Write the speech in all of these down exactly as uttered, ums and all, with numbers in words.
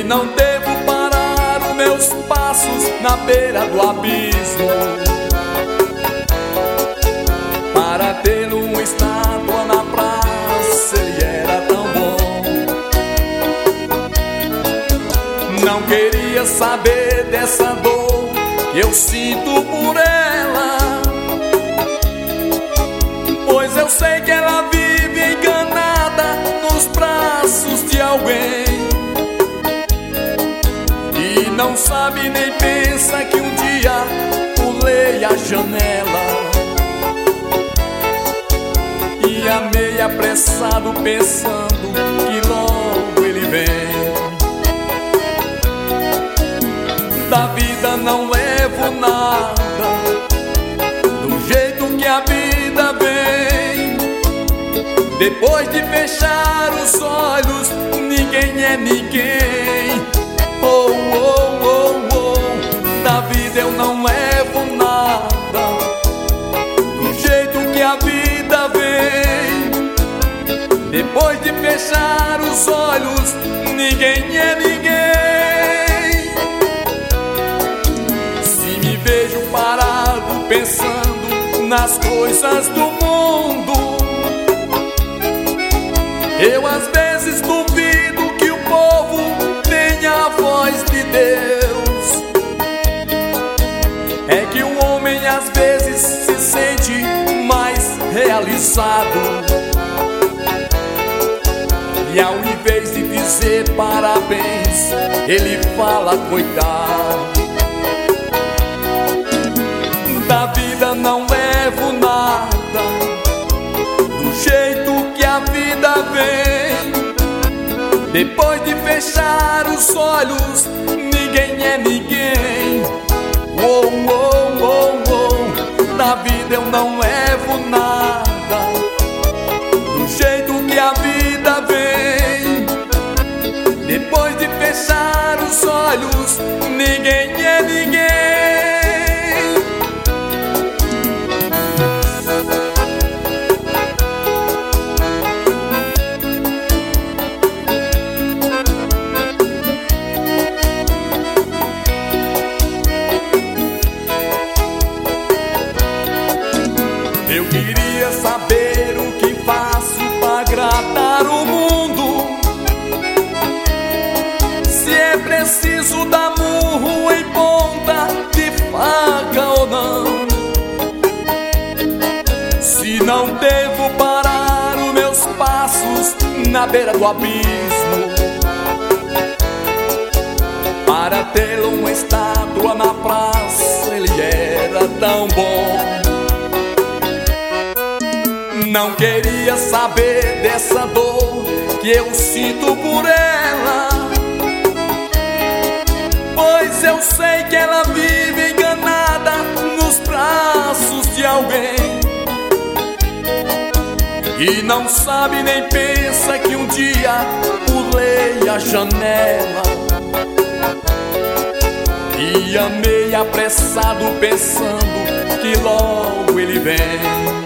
não devo parar os meus passos na beira do abismo para ter uma estátua na praça. Ele era tão bom. Não queria saber dessa dor que eu sinto por ela, pois eu sei que ela vive enganada nos braços de alguém, e não sabe nem pensa que um dia pulei a janela e amei apressado pensando que logo ele vem. Da vida não levo nada, do jeito que a vida vem. Depois de fechar os olhos, ninguém é ninguém. Oh, oh, oh, oh. Da vida eu não levo nada, do jeito que a vida vem. Depois de fechar os olhos, ninguém é ninguém. Se me vejo parado pensando nas coisas do mundo, eu às vezes duvido que o povo tenha a voz de Deus. É que o homem às vezes se sente mais realizado, e ao invés de dizer parabéns, ele fala coitado. Da vida não levo nada, do jeito que a vida vem. Depois de fechar os olhos, ninguém é ninguém. Oh, oh, oh, oh. Da vida eu não levo nada, do jeito que a vida vem. Depois de fechar os olhos, ninguém é ninguém. Eu queria saber o que faço para agradar o mundo, se é preciso dar murro em ponta de faca ou não, se não devo parar os meus passos na beira do abismo para ter uma estátua na praça. Ele era tão bom. Não queria saber dessa dor que eu sinto por ela, pois eu sei que ela vive enganada nos braços de alguém, e não sabe nem pensa que um dia pulei a janela e amei apressado pensando que logo ele vem.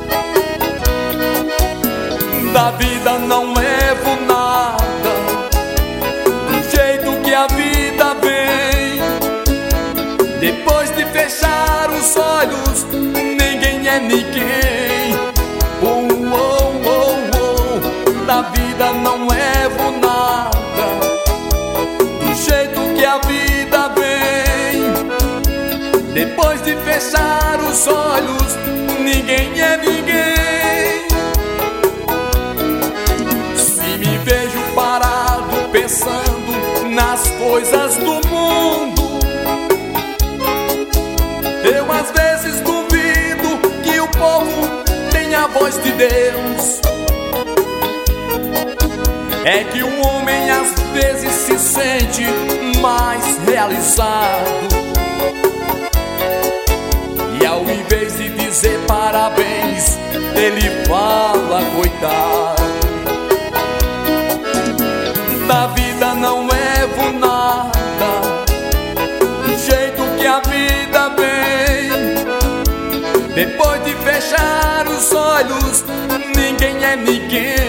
Da vida não levo nada, do jeito que a vida vem. Depois de fechar os olhos, ninguém é ninguém. Oh, oh, oh, oh. Da vida não levo nada, do jeito que a vida vem. Depois de fechar os olhos, ninguém é ninguém. Vejo parado pensando nas coisas do mundo, eu às vezes duvido que o povo tenha a voz de Deus. É que o homem às vezes se sente mais realizado, e ao invés de dizer parabéns, ele fala coitado. Da vida não levo nada, do jeito que a vida vem. Depois de fechar os olhos, ninguém é ninguém.